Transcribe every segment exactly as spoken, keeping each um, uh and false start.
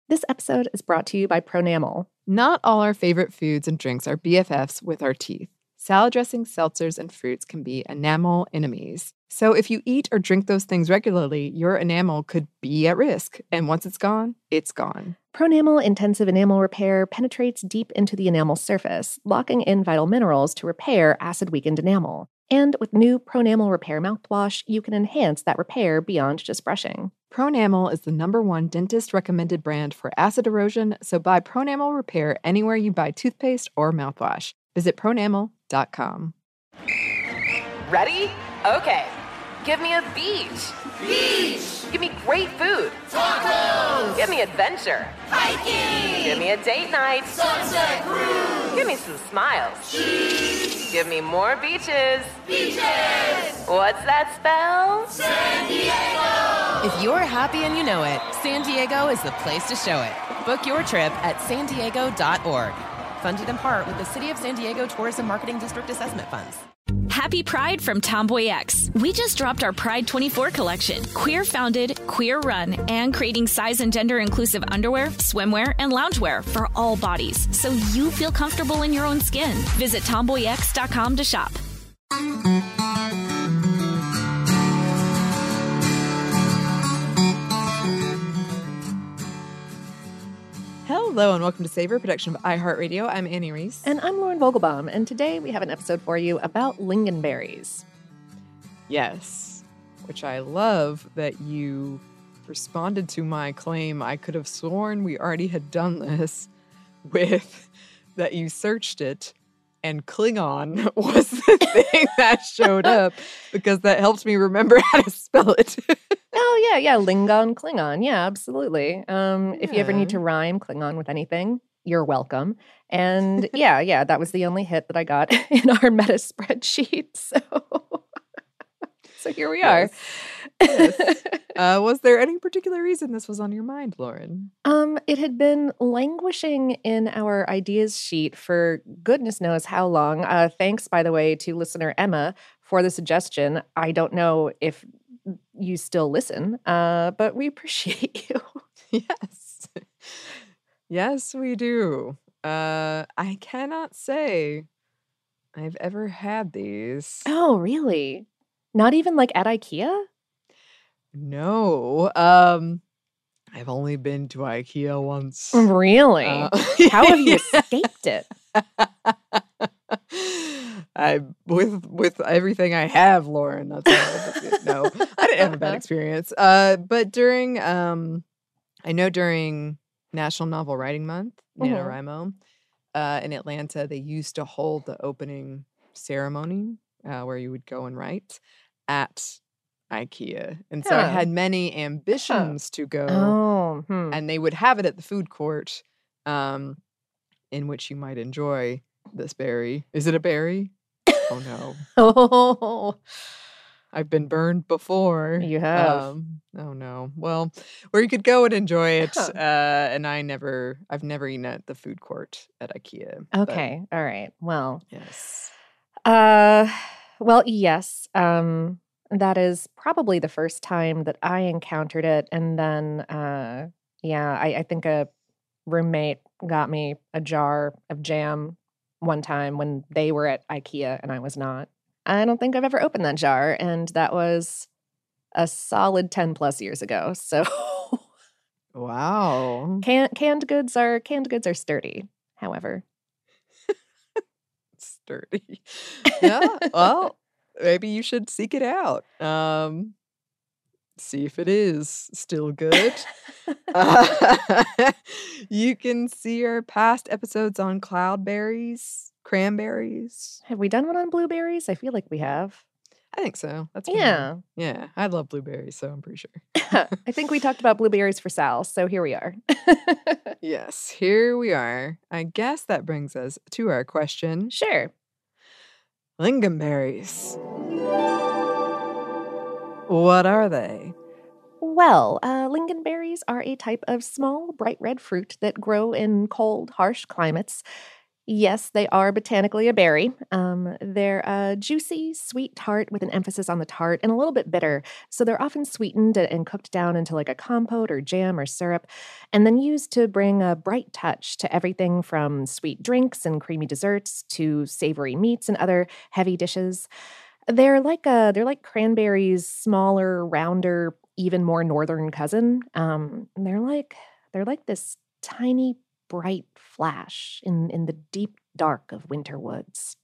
This episode is brought to you by Pronamel. Not all our favorite foods and drinks are B F Fs with our teeth. Salad dressings, seltzers, and fruits can be enamel enemies. So if you eat or drink those things regularly, your enamel could be at risk. And once it's gone, it's gone. Pronamel Intensive Enamel Repair penetrates deep into the enamel surface, locking in vital minerals to repair acid-weakened enamel. And with new Pronamel Repair mouthwash, you can enhance that repair beyond just brushing. Pronamel is the number one dentist-recommended brand for acid erosion, so buy Pronamel Repair anywhere you buy toothpaste or mouthwash. Visit pronamel dot com. Ready? Okay. Give me a beach. Beach! Give me great food. Tacos! Give me adventure. Hiking! Give me a date night. Sunset cruise! Give me some smiles. Cheese! Give me more beaches. Beaches! What's that spell? San Diego! If you're happy and you know it, San Diego is the place to show it. Book your trip at san diego dot org. Funded in part with the City of San Diego Tourism Marketing District Assessment Funds. Happy Pride from Tomboy X. We just dropped our Pride twenty-four collection. Queer founded, queer run, and creating size and gender inclusive underwear, swimwear, and loungewear for all bodies, so you feel comfortable in your own skin. Visit tomboy x dot com to shop. Hello and welcome to Savor, production of iHeartRadio. I'm Annie Reese. And I'm Lauren Vogelbaum, and today we have an episode for you about lingonberries. Yes, which I love that you responded to my claim. I could have sworn we already had done this with that you searched it and Klingon was the thing that showed up because that helped me remember how to spell it. Oh, yeah, yeah, Lingon, Klingon. Yeah, absolutely. Um, Yeah. If you ever need to rhyme Klingon with anything, you're welcome. And yeah, yeah, that was the only hit that I got in our meta spreadsheet. So, so here we are. Yes. Yes. Uh, was there any particular reason this was on your mind, Lauren? Um, it had been languishing in our ideas sheet for goodness knows how long. Uh, thanks, by the way, to listener Emma for the suggestion. I don't know if you still listen, uh, but we appreciate you. Yes. Yes, we do. Uh, I cannot say I've ever had these. Oh, really? Not even like at IKEA? No. Um, I've only been to IKEA once. Really? Uh, How have you yeah. escaped it? I with with everything I have, Lauren. That's all. No, I didn't have a bad experience. Uh, but during um, I know during National Novel Writing Month, Mhm. NaNoWriMo, uh, in Atlanta, they used to hold the opening ceremony uh, where you would go and write at IKEA, and so I Huh. had many ambitions to go, Oh, hmm. and they would have it at the food court, um, in which you might enjoy this berry. Is it a berry? Oh no. Oh, I've been burned before. you have. Um, oh no. Well, where you could go and enjoy it. Huh. Uh, and I never, I've never eaten at the food court at IKEA. but Okay, all right. Well, yes. uh, well, yes. Um, that is probably the first time that I encountered it, and then, uh, yeah, I, I think a roommate got me a jar of jam one time when they were at IKEA and I was not. I don't think I've ever opened that jar, and that was a solid ten plus years ago. So Wow. can, canned goods are canned goods are sturdy. However, Sturdy. Yeah. Well, maybe you should seek it out. Um, see if it is still good. Uh, you can see our past episodes on cloudberries, cranberries. have we done one on blueberries? I feel like we have. I think so. That's been- Yeah. yeah. I love blueberries, so I'm pretty sure. I think we talked about blueberries for Sal, so here we are. Yes, here we are. I guess that brings us to our question: Sure. lingonberries. What are they? Well, uh, lingonberries are a type of small, bright red fruit that grow in cold, harsh climates. Yes, they are botanically a berry. Um, they're uh, juicy, sweet tart with an emphasis on the tart and a little bit bitter. So they're often sweetened and and cooked down into like a compote or jam or syrup, and then used to bring a bright touch to everything from sweet drinks and creamy desserts to savory meats and other heavy dishes. They're like a they're like cranberries, smaller, rounder, even more northern cousin. Um, they're like they're like this tiny, bright flash in in the deep dark of winter woods.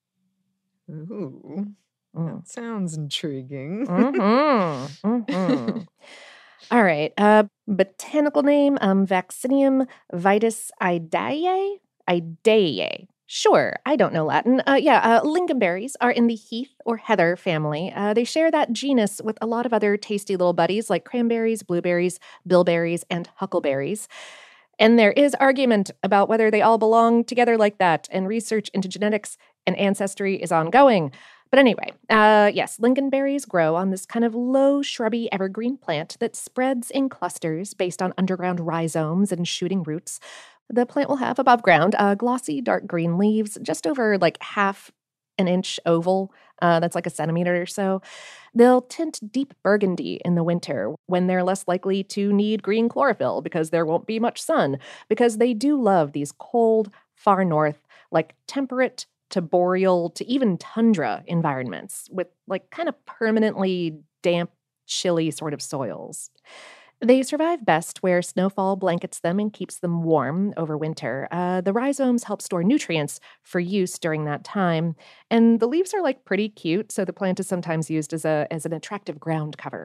Ooh, Mm. that sounds intriguing. Mm-hmm. Mm-hmm. All right. Uh, botanical name: um, Vaccinium vitis idaeae. Idaeae. Sure, I don't know Latin. Uh, yeah, uh, lingonberries are in the heath or heather family. Uh, they share that genus with a lot of other tasty little buddies like cranberries, blueberries, bilberries, and huckleberries. And there is argument about whether they all belong together like that, and research into genetics and ancestry is ongoing. But anyway, uh, yes, lingonberries grow on this kind of low, shrubby evergreen plant that spreads in clusters based on underground rhizomes and shooting roots. The plant will have above ground uh, glossy, dark green leaves, just over like half an inch oval. Uh, that's like a centimeter or so. They'll tint deep burgundy in the winter when they're less likely to need green chlorophyll because there won't be much sun, because they do love these cold, far north, like temperate to boreal to even tundra environments with like kind of permanently damp, chilly sort of soils. They survive best where snowfall blankets them and keeps them warm over winter. Uh, the rhizomes help store nutrients for use during that time, and the leaves are like pretty cute, so the plant is sometimes used as a as an attractive ground cover.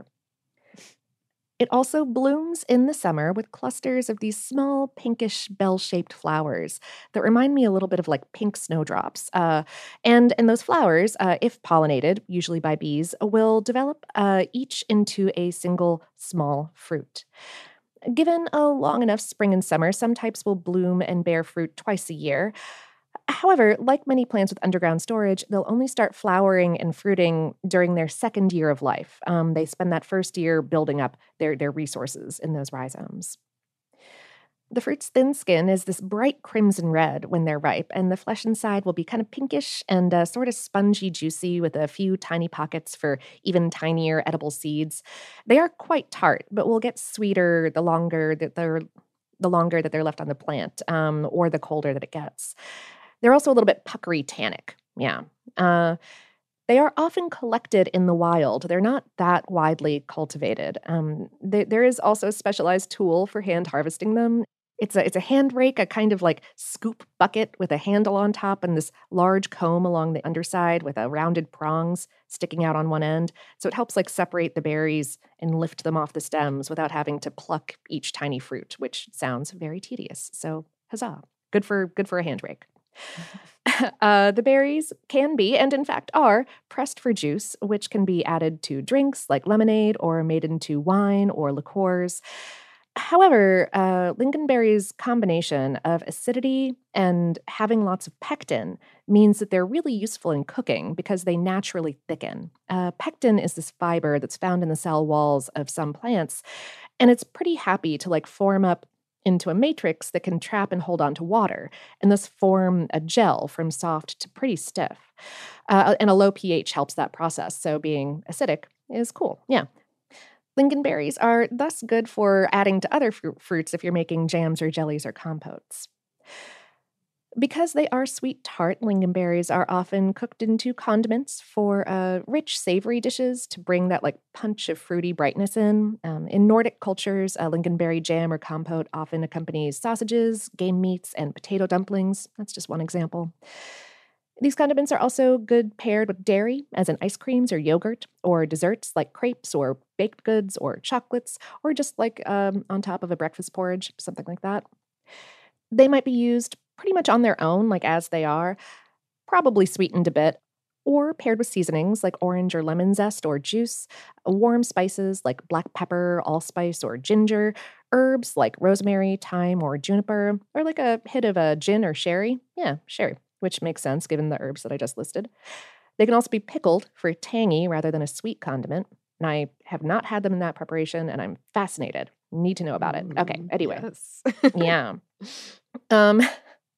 It also blooms in the summer with clusters of these small pinkish bell-shaped flowers that remind me a little bit of like pink snowdrops. Uh, and and those flowers, uh, if pollinated, usually by bees, will develop uh, each into a single small fruit. Given a long enough spring and summer, some types will bloom and bear fruit twice a year. However, like many plants with underground storage, they'll only start flowering and fruiting during their second year of life. Um, they spend that first year building up their, their resources in those rhizomes. The fruit's thin skin is this bright crimson red when they're ripe, and the flesh inside will be kind of pinkish and uh, sort of spongy juicy with a few tiny pockets for even tinier edible seeds. They are quite tart, but will get sweeter the longer that they're the longer that they're left on the plant, um, or the colder that it gets. They're also a little bit puckery tannic. Yeah. Uh, they are often collected in the wild. They're not that widely cultivated. Um, they, there is also a specialized tool for hand harvesting them. It's a, it's a hand rake, a kind of like scoop bucket with a handle on top and this large comb along the underside with a rounded prongs sticking out on one end. So it helps like separate the berries and lift them off the stems without having to pluck each tiny fruit, which sounds very tedious. So huzzah. Good for, good for a hand rake. Uh, the berries can be, and in fact are, pressed for juice, which can be added to drinks like lemonade or made into wine or liqueurs. However, uh, lingonberry's combination of acidity and having lots of pectin means that they're really useful in cooking because they naturally thicken. Uh, pectin is this fiber that's found in the cell walls of some plants, and it's pretty happy to like form up into a matrix that can trap and hold on to water, and thus form a gel from soft to pretty stiff. Uh, and a low pH helps that process, so being acidic is cool. Yeah. Lingonberries are thus good for adding to other fru- fruits if you're making jams or jellies or compotes. Because they are sweet tart, lingonberries are often cooked into condiments for uh, rich, savory dishes to bring that like punch of fruity brightness in. Um, in Nordic cultures, a lingonberry jam or compote often accompanies sausages, game meats, and potato dumplings. That's just one example. These condiments are also good paired with dairy, as in ice creams or yogurt, or desserts like crepes or baked goods or chocolates, or just like um, on top of a breakfast porridge, something like that. They might be used pretty much on their own, like as they are, probably sweetened a bit, or paired with seasonings like orange or lemon zest or juice, warm spices like black pepper, allspice, or ginger, herbs like rosemary, thyme, or juniper, or like a hit of a gin or sherry. Yeah, sherry, which makes sense given the herbs that I just listed. They can also be pickled for a tangy rather than a sweet condiment. And I have not had them in that preparation, and I'm fascinated. Need to know about it. Okay, anyway. Yes. Yeah. Um,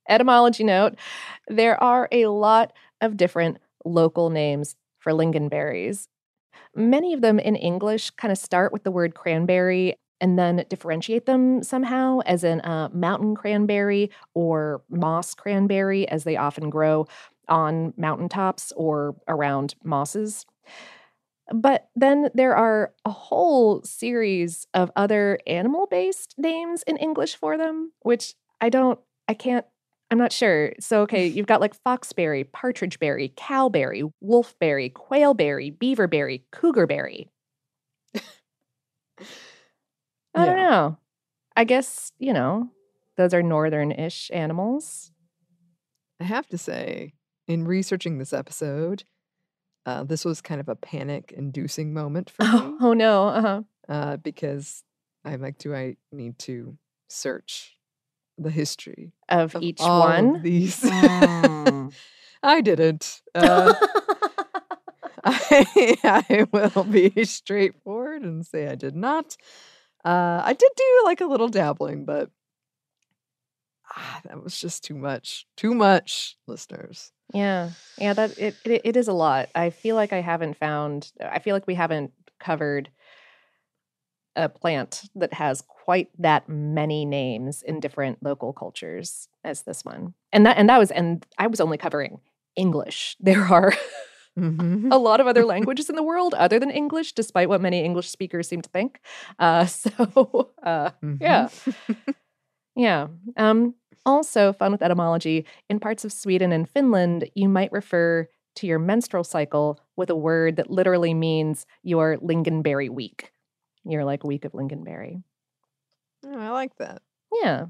Etymology note, there are a lot of different local names for lingonberries. Many of them in English kind of start with the word cranberry and then differentiate them somehow, as in uh, mountain cranberry or moss cranberry, as they often grow on mountaintops or around mosses. But then there are a whole series of other animal-based names in English for them, which I don't, I can't, I'm not sure. So, okay, you've got like foxberry, partridgeberry, cowberry, wolfberry, quailberry, beaverberry, cougarberry. I don't Yeah. know. I guess, you know, those are northern-ish animals. I have to say, in researching this episode, uh, this was kind of a panic-inducing moment for Oh, me oh no, uh-huh. uh, because I'm like, do I need to search the history Of of each all one? of these? Mm. I didn't. Uh, I, I will be straightforward and say I did not. Uh, I did do like a little dabbling, but ah, that was just too much. Too much, listeners. Yeah. Yeah, that it, it it is a lot. I feel like I haven't found I feel like we haven't covered a plant that has quite that many names in different local cultures as this one. And that and that was and I was only covering English. There are Mhm. a lot of other languages in the world other than English, despite what many English speakers seem to think. Uh, so, uh, yeah. Mhm. Yeah. Um, also, fun with etymology, in parts of Sweden and Finland, you might refer to your menstrual cycle with a word that literally means your lingonberry week. You're like week of lingonberry. Oh, I like that. Yeah.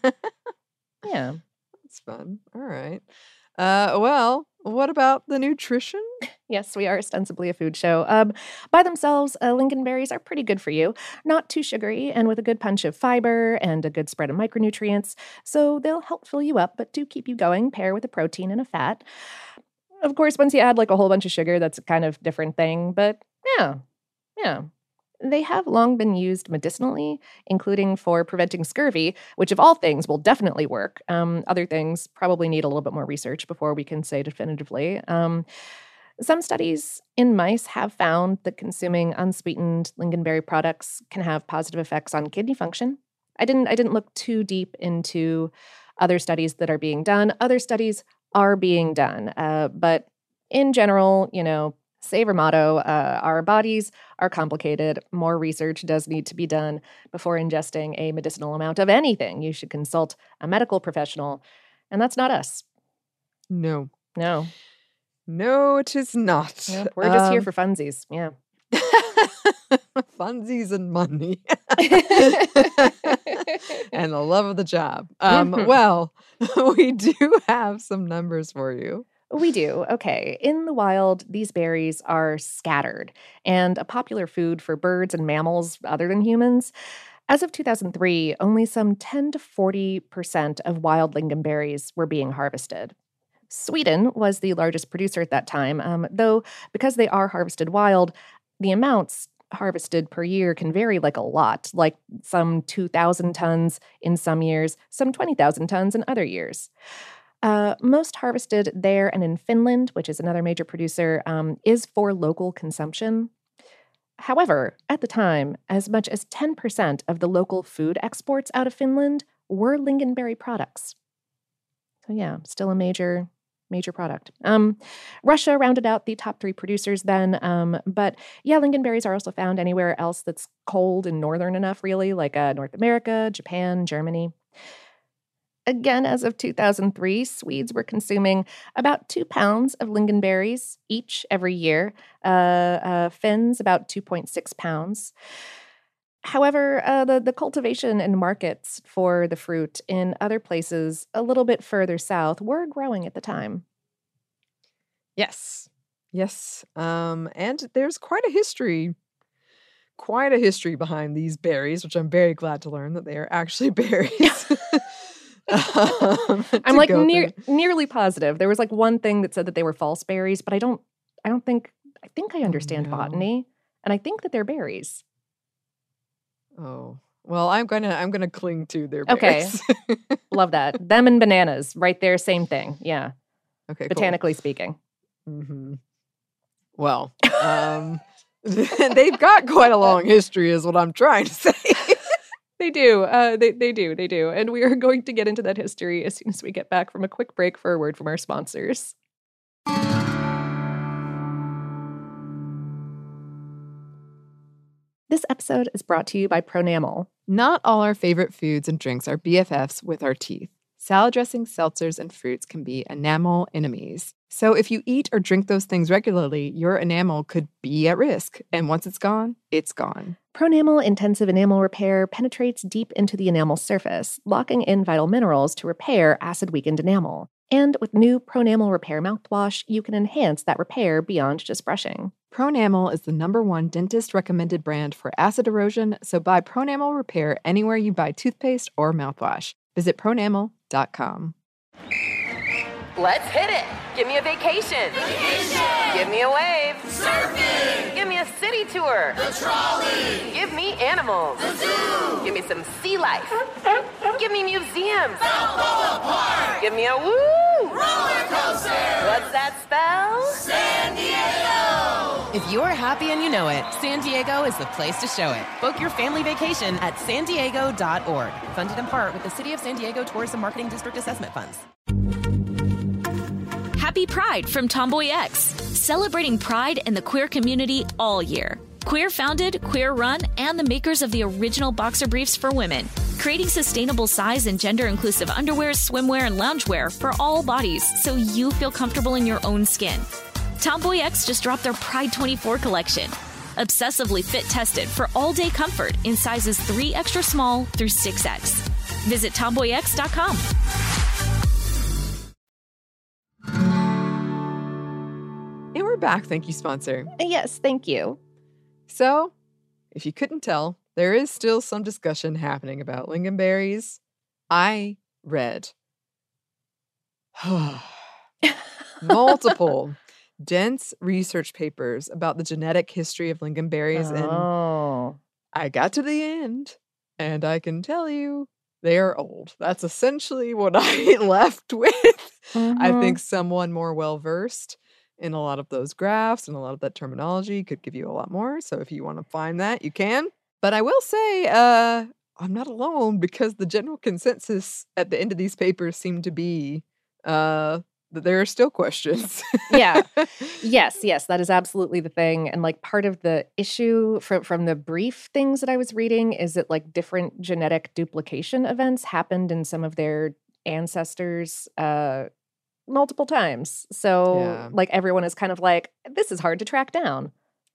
Yeah. That's fun. All right. Uh, well, what about the nutrition? Yes, we are ostensibly a food show. Um, by themselves, uh, lingonberries are pretty good for you. Not too sugary and with a good punch of fiber and a good spread of micronutrients. So they'll help fill you up, but do keep you going, pair with a protein and a fat. Of course, once you add like a whole bunch of sugar, that's a kind of different thing. But yeah, yeah. They have long been used medicinally, including for preventing scurvy, which of all things will definitely work. Um, other things probably need a little bit more research before we can say definitively. Um, some studies in mice have found that consuming unsweetened lingonberry products can have positive effects on kidney function. I didn't I didn't look too deep into other studies that are being done. Other studies are being done, uh, but in general, you know, save our motto, uh, our bodies are complicated. More research does need to be done before ingesting a medicinal amount of anything. You should consult a medical professional, and that's not us. No. No. No, it is not. Yep, we're just here Um, for funsies. Yeah. funsies and money. And the love of the job. Um, Mhm. well, we do have some numbers for you. We do. Okay. In the wild, these berries are scattered and a popular food for birds and mammals other than humans. As of two thousand three, only some ten to forty percent of wild lingonberries were being harvested. Sweden was the largest producer at that time, um, though because they are harvested wild, the amounts harvested per year can vary like a lot, like some two thousand tons in some years, some twenty thousand tons in other years. Uh, most harvested there and in Finland, which is another major producer, um, is for local consumption. However, at the time, as much as ten percent of the local food exports out of Finland were lingonberry products. So yeah, still a major, major product. Um, Russia rounded out the top three producers then, um, but yeah, lingonberries are also found anywhere else that's cold and northern enough, really, like uh, North America, Japan, Germany. Again, as of two thousand three, Swedes were consuming about two pounds of lingonberries each every year. Uh, uh, Finns, about two point six pounds. However, uh, the, the cultivation and markets for the fruit in other places a little bit further south were growing at the time. Yes. Yes. Um, and there's quite a history, quite a history behind these berries, which I'm very glad to learn that they are actually berries. Um, I'm to like go near, through. nearly positive. There was like one thing that said that they were false berries, but I don't I don't think I think I understand no. botany, and I think that they're berries. Oh, Well, I'm gonna I'm gonna cling to their Okay. berries. Love that. Them and bananas, right there, same thing. Yeah, Okay, botanically speaking. cool. Mm-hmm. Well, um, they've got quite a long history, is what I'm trying to say. They do. Uh, they they do. They do. And we are going to get into that history as soon as we get back from a quick break for a word from our sponsors. This episode is brought to you by Pronamel. Not all our favorite foods and drinks are B F Fs with our teeth. Salad dressings, seltzers, and fruits can be enamel enemies. So if you eat or drink those things regularly, your enamel could be at risk. And once it's gone, it's gone. Pronamel Intensive Enamel Repair penetrates deep into the enamel surface, locking in vital minerals to repair acid-weakened enamel. And with new Pronamel Repair mouthwash, you can enhance that repair beyond just brushing. Pronamel is the number one dentist-recommended brand for acid erosion, so buy Pronamel Repair anywhere you buy toothpaste or mouthwash. Visit pronamel dot com. Let's hit it. Give me a vacation. Vacation. Give me a wave. Surfing. Give me a city tour. The trolley. Give me animals. The zoo. Give me some sea life. Give me museums. Balboa Park. Give me a woo. Roller coaster. What's that spell? San Diego. If you're happy and you know it, San Diego is the place to show it. Book your family vacation at san diego dot org. Funded in part with the City of San Diego Tourism Marketing District Assessment Funds. Happy Pride from Tomboy X, celebrating pride and the queer community all year. Queer founded, queer run, and the makers of the original boxer briefs for women, creating sustainable size and gender inclusive underwear, swimwear, and loungewear for all bodies so you feel comfortable in your own skin. Tomboy X just dropped their Pride twenty-four collection. Obsessively fit tested for all day comfort in sizes three extra small through six X. Visit tomboy x dot com. And we're back. Thank you, sponsor. Yes, thank you. So, if you couldn't tell, there is still some discussion happening about lingonberries. I read multiple dense research papers about the genetic history of lingonberries, Oh. and I got to the end, and I can tell you they are old. That's essentially what I left with. I Mhm. think someone more well-versed in a lot of those graphs and a lot of that terminology could give you a lot more. So if you want to find that, you can. But I will say, uh, I'm not alone, because the general consensus at the end of these papers seemed to be uh, that there are still questions. Yeah. Yes, yes, that is absolutely the thing. And like part of the issue from from the brief things that I was reading is that like different genetic duplication events happened in some of their ancestors uh multiple times. So Yeah. like everyone is kind of like, this is hard to track down.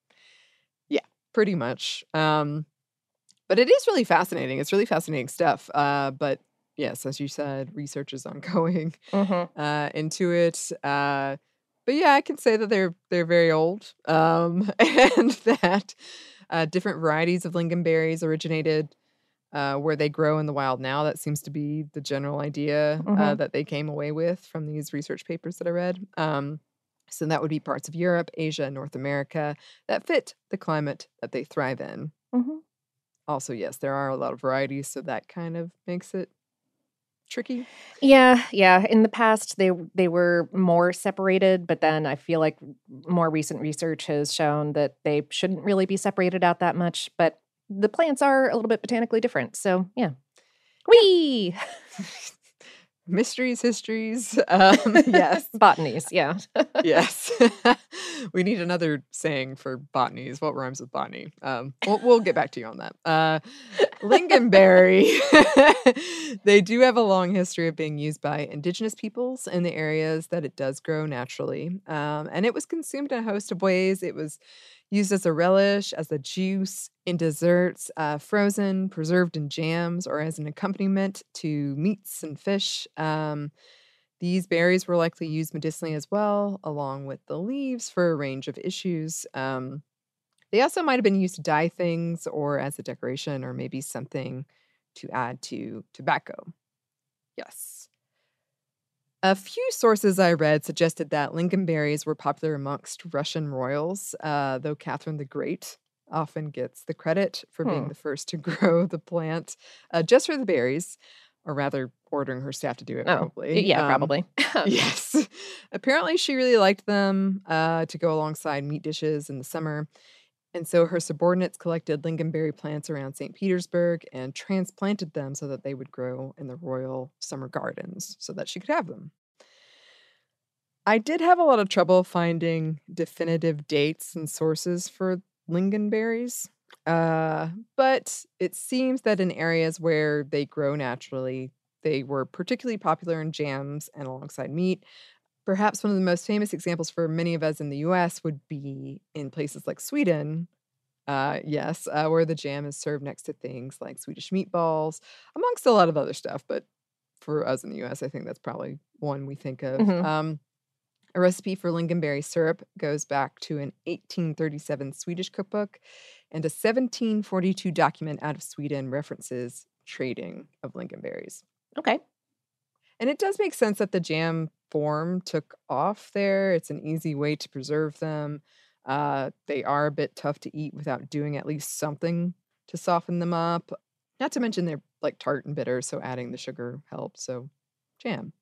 Pretty much. Um, but it is really fascinating. It's really fascinating stuff. Uh, but yes, as you said, research is ongoing Mm-hmm. uh, into it. Uh, but yeah, I can say that they're they're very old, um, and that uh, different varieties of lingonberries originated uh, where they grow in the wild now. That seems to be the general idea uh, Mhm. that they came away with from these research papers that I read. Um, so that would be parts of Europe, Asia, and North America that fit the climate that they thrive in. Mm-hmm. Also, yes, there are a lot of varieties, so that kind of makes it tricky. Yeah, yeah. In the past, they they were more separated, but then I feel like more recent research has shown that they shouldn't really be separated out that much. But the plants are a little bit botanically different, so yeah. Whee! Mysteries, histories. Um, yes. Botanies, yeah. Yes. We need another saying for botanies. What rhymes with botany? Um, we'll, we'll get back to you on that. Uh, lingonberry. They do have a long history of being used by indigenous peoples in the areas that it does grow naturally. Um, and it was consumed in a host of ways. It was used as a relish, as a juice, in desserts, uh, frozen, preserved in jams, or as an accompaniment to meats and fish. Um, these berries were likely used medicinally as well, along with the leaves for a range of issues. Um, they also might have been used to dye things or as a decoration, or maybe something to add to tobacco. Yes. A few sources I read suggested that lingonberries were popular amongst Russian royals, uh, though Catherine the Great often gets the credit for being Hmm. the first to grow the plant uh, just for the berries, or rather ordering her staff to do it, Oh, probably. yeah, Um, probably. yes. Apparently, she really liked them uh, to go alongside meat dishes in the summer. And so her subordinates collected lingonberry plants around Saint Petersburg and transplanted them so that they would grow in the royal summer gardens so that she could have them. I did have a lot of trouble finding definitive dates and sources for lingonberries, uh, but it seems that in areas where they grow naturally, they were particularly popular in jams and alongside meat. Perhaps one of the most famous examples for many of us in the U S would be in places like Sweden. Uh, yes, uh, where the jam is served next to things like Swedish meatballs, amongst a lot of other stuff. But for us in the U S, I think that's probably one we think of. Mhm. Um, a recipe for lingonberry syrup goes back to an eighteen thirty-seven Swedish cookbook, and a seventeen forty-two document out of Sweden references trading of lingonberries. Okay. And it does make sense that the jam form took off there. It's an easy way to preserve them. Uh, they are a bit tough to eat without doing at least something to soften them up. Not to mention they're like tart and bitter, so adding the sugar helps. So, jam.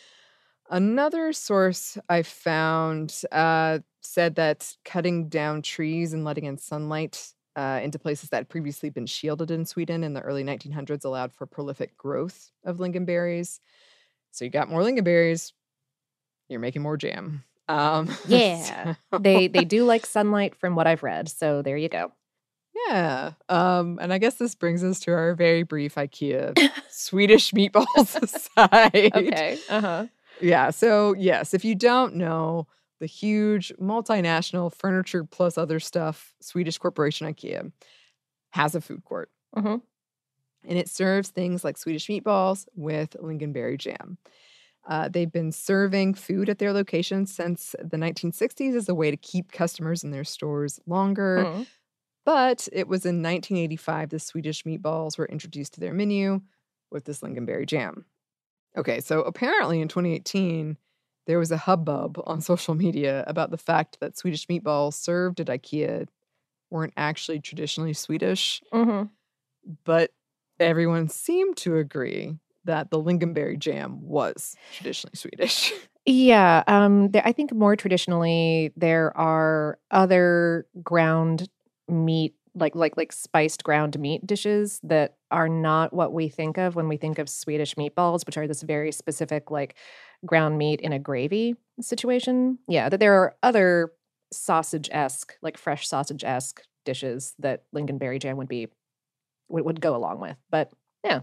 Another source I found uh, said that cutting down trees and letting in sunlight uh, into places that had previously been shielded in Sweden in the early nineteen hundreds allowed for prolific growth of lingonberries. So you got more lingonberries, you're making more jam. Um, Yeah. so- They they do like sunlight from what I've read, so there you go. yeah. Um, and I guess this brings us to our very brief IKEA Swedish meatballs aside. Okay. Uh-huh. Yeah. So, yes, if you don't know, the huge multinational furniture plus other stuff Swedish corporation IKEA has a food court. Mhm. And it serves things like Swedish meatballs with lingonberry jam. Uh, they've been serving food at their location since the nineteen sixties as a way to keep customers in their stores longer. Mhm. But it was in nineteen eighty-five the Swedish meatballs were introduced to their menu with this lingonberry jam. Okay, so apparently in twenty eighteen, there was a hubbub on social media about the fact that Swedish meatballs served at IKEA weren't actually traditionally Swedish, Mhm. but everyone seemed to agree that the lingonberry jam was traditionally Swedish. Yeah, um, there, I think more traditionally there are other ground meat, like like like spiced ground meat dishes that are not what we think of when we think of Swedish meatballs, which are this very specific like ground meat in a gravy situation. Yeah, that there are other sausage-esque, like fresh sausage-esque dishes that lingonberry jam would be would, would go along with. But yeah.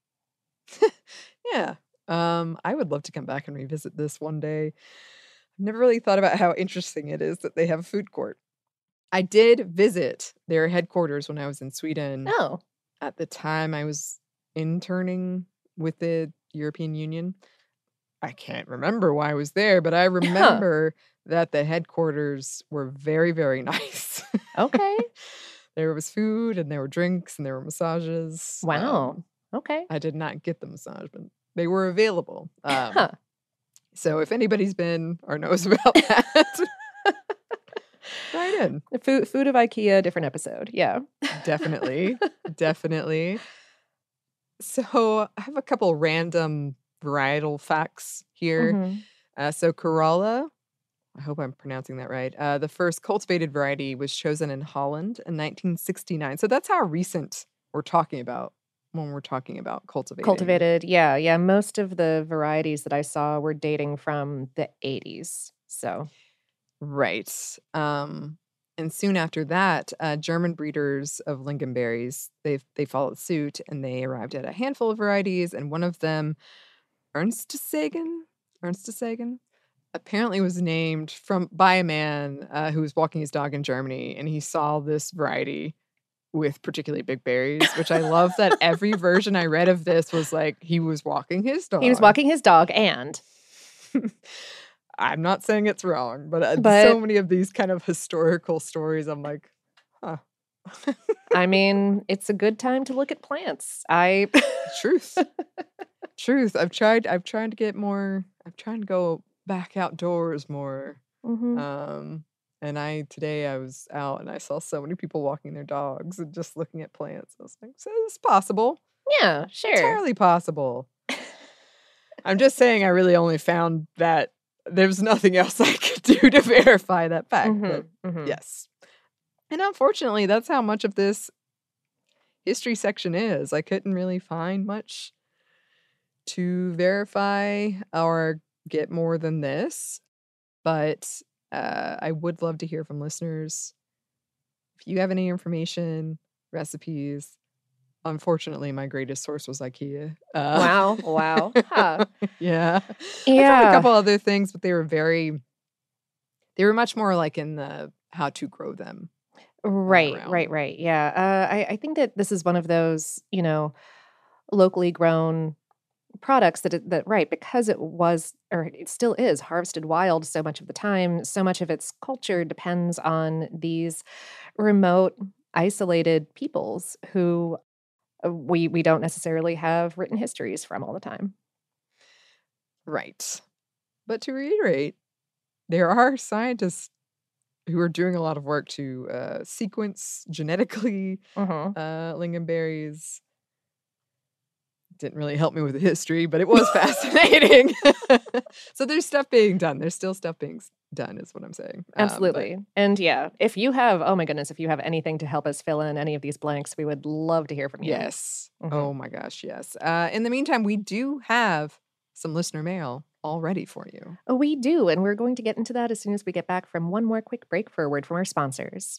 Yeah. Um, I would love to come back and revisit this one day. I've never really thought about how interesting it is that they have a food court. I did visit their headquarters when I was in Sweden. Oh. At the time I was interning with the European Union. I can't remember why I was there, but I remember that the headquarters were very, very nice. Okay. There was food and there were drinks and there were massages. Wow. Um, Okay. I did not get the massage, but they were available. Um, Huh. So if anybody's been or knows about that, write in. The Food, food of IKEA, different episode. Yeah. Definitely. Definitely. So I have a couple random varietal facts here. Mhm. Uh, so Corolla, I hope I'm pronouncing that right. Uh, the first cultivated variety was chosen in Holland in nineteen sixty-nine. So that's how recent we're talking about when we're talking about cultivating. Cultivated. Yeah. Yeah. Most of the varieties that I saw were dating from the eighties. So, Right. Um, and soon after that, uh, German breeders of lingonberries, they they followed suit and they arrived at a handful of varieties, and one of them, Ernstsagen, Ernstsagen, apparently was named from by a man uh, who was walking his dog in Germany, and he saw this variety with particularly big berries, which I love that every version I read of this was like he was walking his dog. he was walking his dog and. I'm not saying it's wrong, but, uh, But- so many of these kind of historical stories, I'm like, huh. I mean, it's a good time to look at plants. I. Truth. Truth. I've tried I've tried to get more I'm trying to go back outdoors more. Mhm. Um And I today I was out and I saw so many people walking their dogs and just looking at plants. I was like, so it's possible. Yeah, sure. Entirely possible. I'm just saying I really only found that there's nothing else I could do to verify that fact. Mhm, But mhm. yes. And unfortunately, that's how much of this history section is. I couldn't really find much to verify or get more than this. But uh, I would love to hear from listeners. If you have any information, recipes. Unfortunately, my greatest source was IKEA. Uh, Wow, wow. Huh. yeah. I found a Yeah. couple other things, but they were very, they were much more like in the how to grow them. Right, realm. right, right. Yeah. Uh, I, I think that this is one of those, you know, locally grown products that, it, that, right, because it was, or it still is harvested wild so much of the time, so much of its culture depends on these remote, isolated peoples who uh, we we don't necessarily have written histories from all the time. Right. But to reiterate, there are scientists who are doing a lot of work to uh, sequence genetically Mhm. uh, lingonberries. Didn't really help me with the history, but it was fascinating. So there's stuff being done. There's still stuff being s- done, is what I'm saying. Um, but Absolutely. And yeah, if you have, oh my goodness, if you have anything to help us fill in any of these blanks, we would love to hear from you. yes. Mhm. Oh my gosh, yes. Uh, in the meantime, we do have some listener mail all ready for you. Oh, we do. And we're going to get into that as soon as we get back from one more quick break for a word from our sponsors.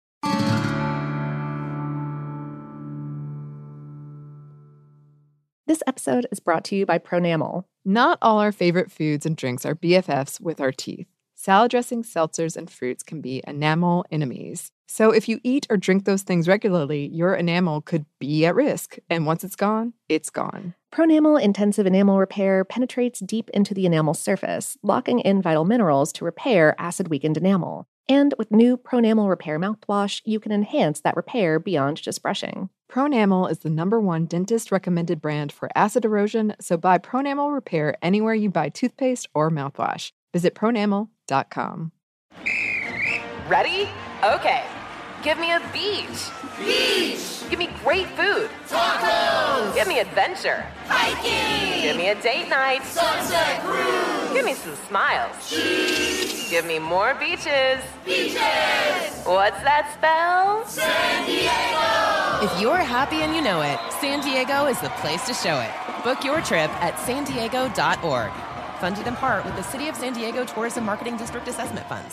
This episode is brought to you by Pronamel. Not all our favorite foods and drinks are B F Fs with our teeth. Salad dressings, seltzers, and fruits can be enamel enemies. So if you eat or drink those things regularly, your enamel could be at risk. And once it's gone, it's gone. Pronamel Intensive Enamel Repair penetrates deep into the enamel surface, locking in vital minerals to repair acid-weakened enamel. And with new Pronamel Repair mouthwash, you can enhance that repair beyond just brushing. Pronamel is the number one dentist-recommended brand for acid erosion, so buy Pronamel Repair anywhere you buy toothpaste or mouthwash. Visit pronamel dot com. Ready? Okay. Give me a beach. Beach. Give me great food. Tacos. Give me adventure. Hiking. Give me a date night. Sunset cruise. Give me some smiles. Cheese. Give me more beaches. Beaches. What's that spell? San Diego. If you're happy and you know it, San Diego is the place to show it. Book your trip at san diego dot org. Funded in part with the City of San Diego Tourism Marketing District Assessment Funds.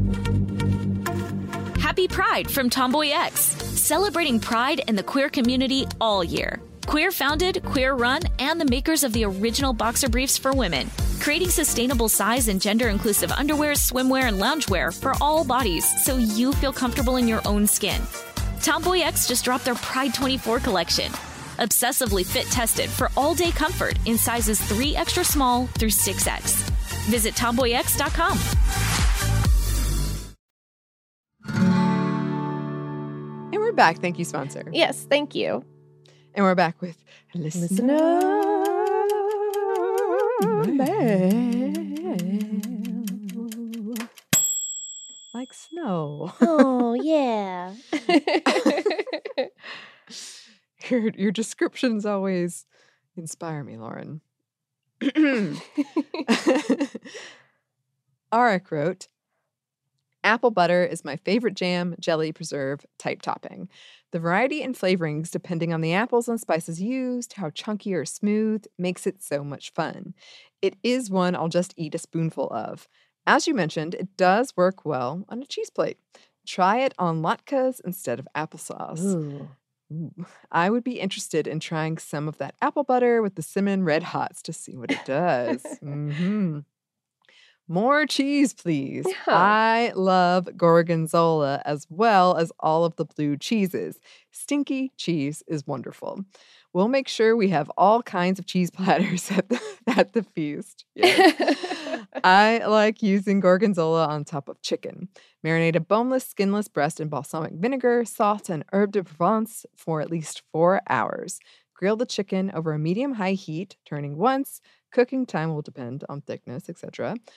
Happy Pride from Tomboy X, celebrating pride and the queer community all year. Queer founded, queer run, and the makers of the original boxer briefs for women, creating sustainable size and gender inclusive underwear, swimwear, and loungewear for all bodies so you feel comfortable in your own skin. Tomboy X just dropped their Pride twenty-four collection. Obsessively fit tested for all day comfort in sizes three extra small through six X. Visit tomboy x dot com. And we're back. Thank you, sponsor. Yes, thank you. And we're back with Listener Mail. Like snow. Oh, yeah. Your, your descriptions always inspire me, Lauren. Arik wrote, apple butter is my favorite jam, jelly, preserve type topping. The variety and flavorings, depending on the apples and spices used, how chunky or smooth, makes it so much fun. It is one I'll just eat a spoonful of. As you mentioned, it does work well on a cheese plate. Try it on latkes instead of applesauce. Ooh. Ooh. I would be interested in trying some of that apple butter with the cinnamon red hots to see what it does. hmm More cheese, please. Yeah. I love gorgonzola as well as all of the blue cheeses. Stinky cheese is wonderful. We'll make sure we have all kinds of cheese platters at the, at the feast. Yes. I like using gorgonzola on top of chicken. Marinate a boneless, skinless breast in balsamic vinegar, salt, and herb de Provence for at least four hours. Grill the chicken over a medium-high heat, turning once. Cooking time will depend on thickness, et cetera.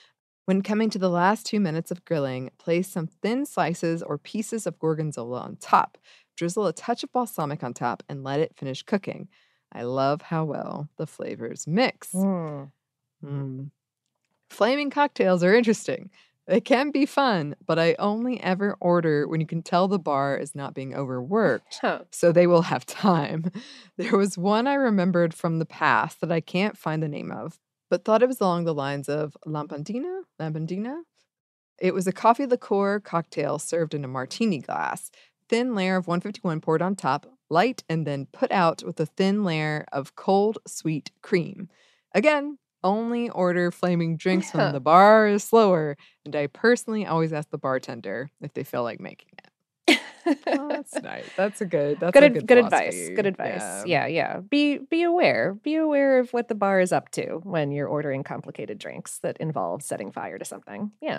When coming to the last two minutes of grilling, place some thin slices or pieces of gorgonzola on top. Drizzle a touch of balsamic on top and let it finish cooking. I love how well the flavors mix. Mm. Mm. Flaming cocktails are interesting. They can be fun, but I only ever order when you can tell the bar is not being overworked, Huh. so they will have time. There was one I remembered from the past that I can't find the name of, but thought it was along the lines of Lampandina? Lampandina? It was a coffee liqueur cocktail served in a martini glass. Thin layer of one fifty-one poured on top, light, and then put out with a thin layer of cold, sweet cream. Again, only order flaming drinks when the bar is slower, and I personally always ask the bartender if they feel like making it. Oh, that's nice. That's a good. That's good, a ad- good, good philosophy. advice. Good advice. Yeah. Yeah, yeah. Be be aware. Be aware of what the bar is up to when you're ordering complicated drinks that involve setting fire to something. Yeah.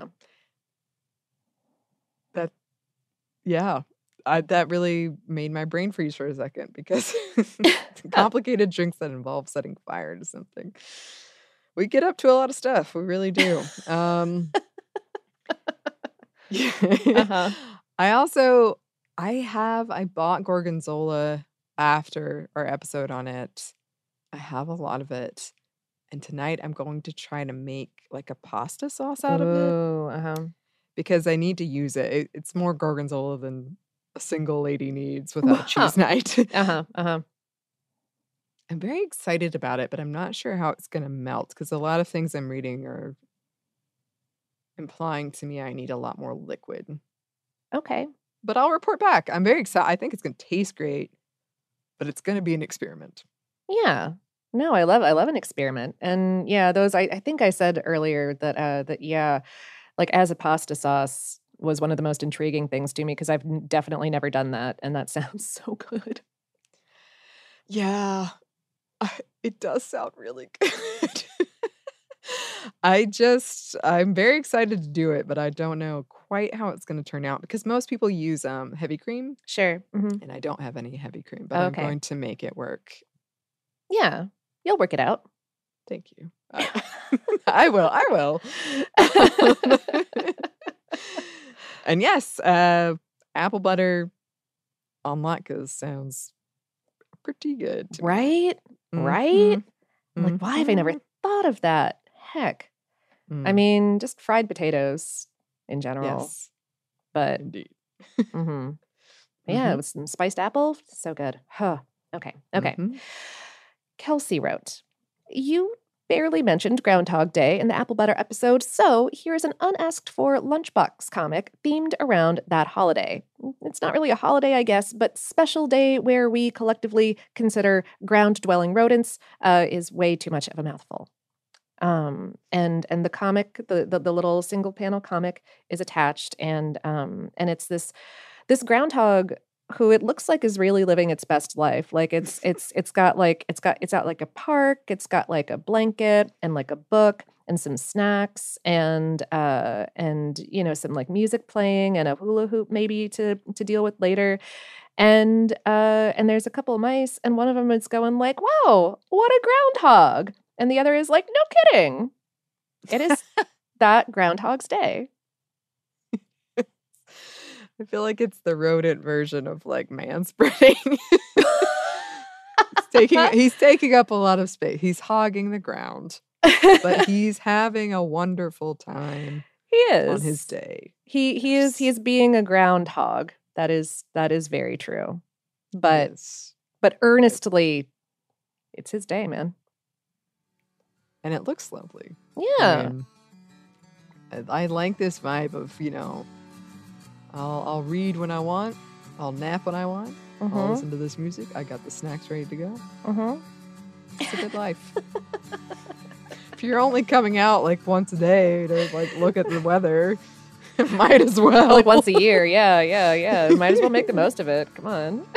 That. Yeah. I, that really made my brain freeze for a second because complicated drinks that involve setting fire to something. We get up to a lot of stuff. We really do. Um, yeah. Uh-huh. I also, I have, I bought gorgonzola after our episode on it. I have a lot of it. And tonight I'm going to try to make like a pasta sauce out of it Ooh, uh-huh. because I need to use it. it. It's more gorgonzola than a single lady needs without a cheese night. Uh-huh. Uh-huh. I'm very excited about it, but I'm not sure how it's going to melt because a lot of things I'm reading are implying to me I need a lot more liquid. Okay. But I'll report back. I'm very excited. I think it's going to taste great, but it's going to be an experiment. Yeah. No, I love I love an experiment. And yeah, those I, I think I said earlier that uh that yeah, like as a pasta sauce was one of the most intriguing things to me because I've n- definitely never done that and that sounds so good. Yeah, I, it does sound really good. I just, I'm very excited to do it, but I don't know quite how it's going to turn out because most people use um heavy cream Sure. Mhm. and I don't have any heavy cream, but Okay. I'm going to make it work. Yeah. You'll work it out. Thank you. I, I will. I will. And yes, uh, apple butter on latkes sounds pretty good. To me. Right? Right? Mhm. I'm like, why have I never Mhm. thought of that? Heck. I Mm, mean, just fried potatoes in general. yes, But indeed. hmm yeah, Mhm. with some spiced apple. So good. Huh. Okay. Okay. Mhm. Kelsey wrote, you barely mentioned Groundhog Day in the apple butter episode, so here's an unasked for lunchbox comic themed around that holiday. It's not really a holiday, I guess, but special day where we collectively consider ground-dwelling rodents uh, is way too much of a mouthful. Um, and and the comic, the, the the little single panel comic is attached, and um, and it's this this groundhog who it looks like is really living its best life. Like it's it's it's got like it's got it's at like a park, it's got like a blanket and like a book and some snacks and uh and you know some like music playing and a hula hoop maybe to to deal with later. And uh and there's a couple of mice and one of them is going like, "Wow, what a groundhog." And the other is like, "No kidding." It is that Groundhog's Day. I feel like it's the rodent version of like manspreading. He's taking he's taking up a lot of space. He's hogging the ground, but he's having a wonderful time He is. on his day. He he is he is being a groundhog. That is that is very true. But Yes. but earnestly, it's his day, man. And it looks lovely. Yeah. I mean, I, I like this vibe of, you know, I'll I'll read when I want, I'll nap when I want, I'll Mhm. listen to this music, I got the snacks ready to go. Mhm. It's a good life. If you're only coming out like once a day to like look at the weather, might as well. Like once a year. Yeah, yeah, yeah. Might as well make the most of it. Come on.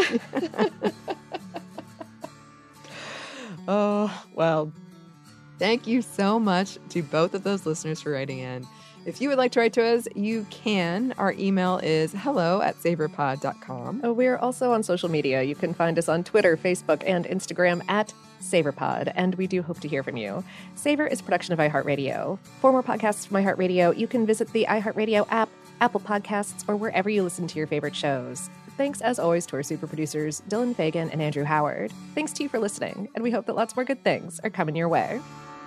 Oh, well, thank you so much to both of those listeners for writing in. If you would like to write to us, you can. Our email is hello at saverpod dot com. Oh, we're also on social media. You can find us on Twitter, Facebook, and Instagram at SaverPod, and we do hope to hear from you. Savor is a production of iHeartRadio. For more podcasts from iHeartRadio, you can visit the iHeartRadio app, Apple Podcasts, or wherever you listen to your favorite shows. Thanks, as always, to our super producers, Dylan Fagan and Andrew Howard. Thanks to you for listening, and we hope that lots more good things are coming your way.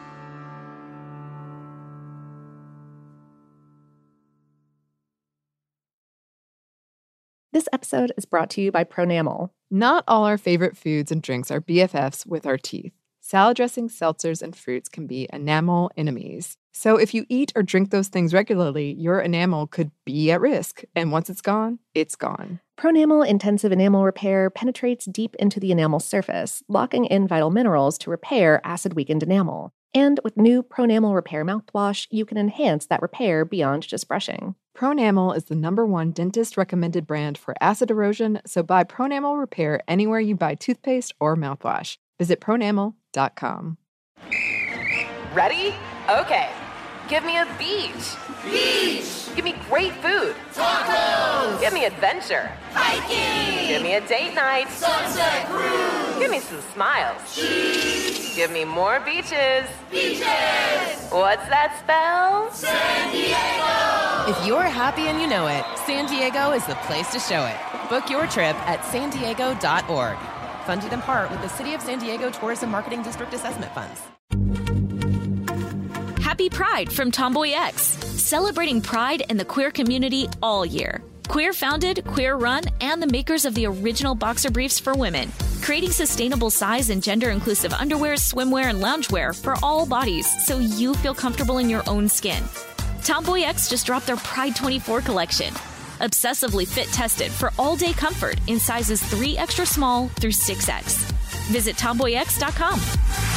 This episode is brought to you by Pronamel. Not all our favorite foods and drinks are B F Fs with our teeth. Salad dressings, seltzers, and fruits can be enamel enemies. So if you eat or drink those things regularly, your enamel could be at risk. And once it's gone, it's gone. Pronamel Intensive Enamel Repair penetrates deep into the enamel surface, locking in vital minerals to repair acid-weakened enamel. And with new Pronamel Repair mouthwash, you can enhance that repair beyond just brushing. Pronamel is the number one dentist-recommended brand for acid erosion, so buy Pronamel Repair anywhere you buy toothpaste or mouthwash. Visit pronamel dot com. Ready? Okay. Give me a beach. Beach. Give me great food. Tacos. Give me adventure. Hiking. Give me a date night. Sunset cruise. Give me some smiles. Cheese. Give me more beaches. Beaches. What's that spell? San Diego. If you're happy and you know it, San Diego is the place to show it. Book your trip at san diego dot org. Funded in part with the City of San Diego Tourism Marketing District Assessment Funds. Happy Pride from Tomboy X, celebrating pride and the queer community all year. Queer founded, queer run, and the makers of the original boxer briefs for women, creating sustainable size and gender inclusive underwear, swimwear, and loungewear for all bodies so you feel comfortable in your own skin. Tomboy X just dropped their Pride twenty-four collection. Obsessively fit tested for all day comfort in sizes three extra small through six X. Visit tomboy x dot com.